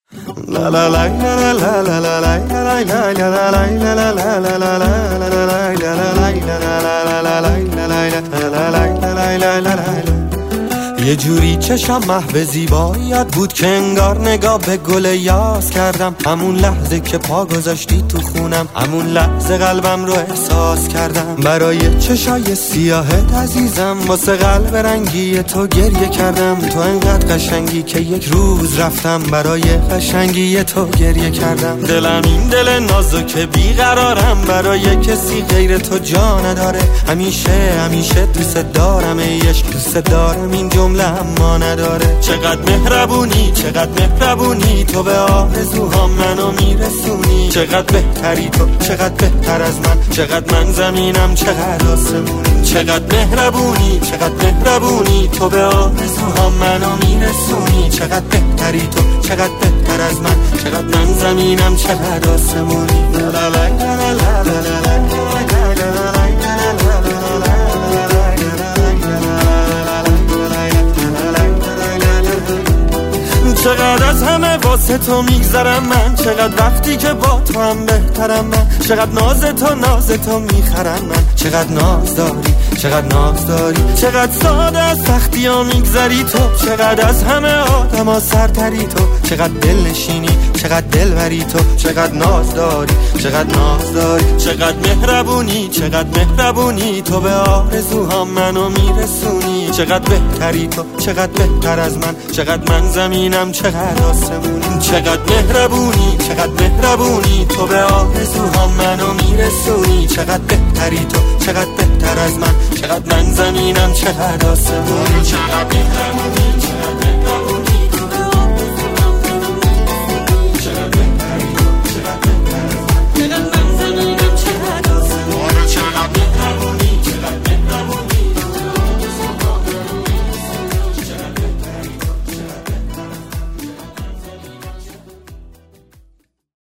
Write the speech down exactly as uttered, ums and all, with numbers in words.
La la la la la la la la la la la la la la. یه جوری چشم محو زیباییت بود که انگار نگاه به گل یاس کردم. همون لحظه که پا گذاشتی تو خونم، همون لحظه قلبم رو احساس کردم. برای چشای سیاهت عزیزم، واسه قلب رنگی تو گریه کردم. تو انقدر قشنگی که یک روز رفتم برای قشنگی تو گریه کردم. دلم این دل نازک بیقرارم، برای کسی غیر تو جا نداره. همیشه همیشه دوست دارم، ای عشق دوست دارم، این جمله اما نداره. چقدر مهربونی چقدر مهربونی، تو به آرزوهام منو میرسونی. چقدر بهتری تو، چقدر بهتر از من، چقدر من زمینم چقدر آسمونی. چقدر مهربونی چقدر مهربونی، تو به آرزوهام منو میرسونی. چقدر بهتری تو، چقدر بهتر از من، چقدر من زمینم چقدر آسمونی. لا لا لا لا لا لا لا. چقدر از همه واسه تو میگذرم من، چقدر وقتی که با تو هم بهترم من. چقدر ناز تو ناز تو میخرم من، چقدر ناز داری چقدر ناز داری. چقدر ساده از سختی ها میگذری تو، چقدر از همه آدم ها سرتری تو. چقدر دل نشینی چقدر دل بری تو، چقدر ناز داری چقدر ناز داری. چقدر مهربونی چقدر مهربونی، تو به آرزوهام منو میرسونی. چقدر بهتری تو، چقدر بهتر از من، چقدر من زمینم چقدر آسمونی. چقدر مهربونی چقدر مهربونی، تو به آرزوهام منو میرسونی. چقدر بهتری تو، چقدر بهتر از من، چقدر من زمینم چقدر آسمونی. چقدر مهربونی